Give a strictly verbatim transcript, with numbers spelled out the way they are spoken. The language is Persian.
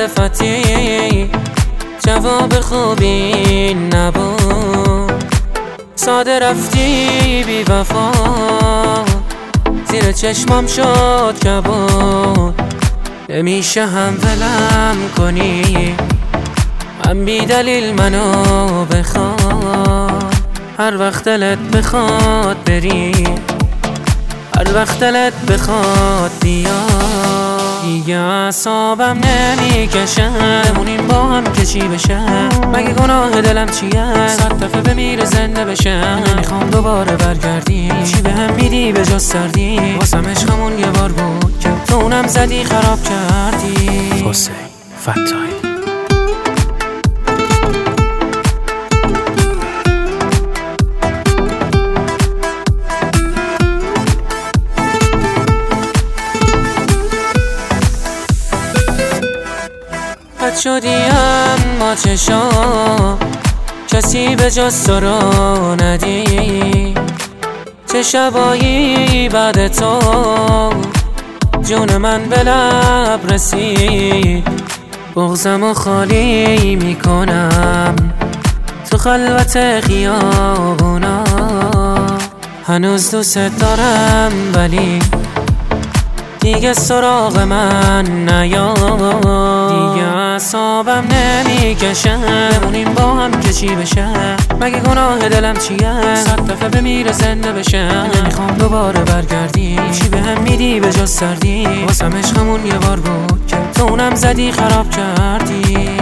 معرفتی جواب خوبی نبود، ساده رفتی بی وفا، زیر چشمام شد کبود. نمیشه هم ولم کنی، هم بی دلیل منو بخواد، هر وقت دلت بخواد بری، هر وقت دلت بخواد بیا. دیگه اعصابم نمیکشه بمونیم با هم که چی بشه، مگه گناه دلم چیه صد دفعه بمیره زنده بشه. نمیخوام دوباره برگردی، چی به هم میدی به جز سردی، واسم عشقمون یه بار بود که تو اونم زدی خراب کردی. حسین فتاحی. بد شدیم ما چشا، کسی به جز تو رو ندید، چه شبایی بعد تو جون من به لب رسید. بغضم و خالی میکنم تو خلوت خیابونا، هنوز دوست دارم ولی دیگه سراغ من نیا. دیگه اعصابم نمیکشه بمونیم با هم که چی بشه، مگه گناه دلم چیه صد دفعه بمیره زنده بشه. نمیخوام دوباره برگردی، چی به هم میدی به جز سردی، واسم عشقمون یه بار بود که تو اونم زدی خراب کردی.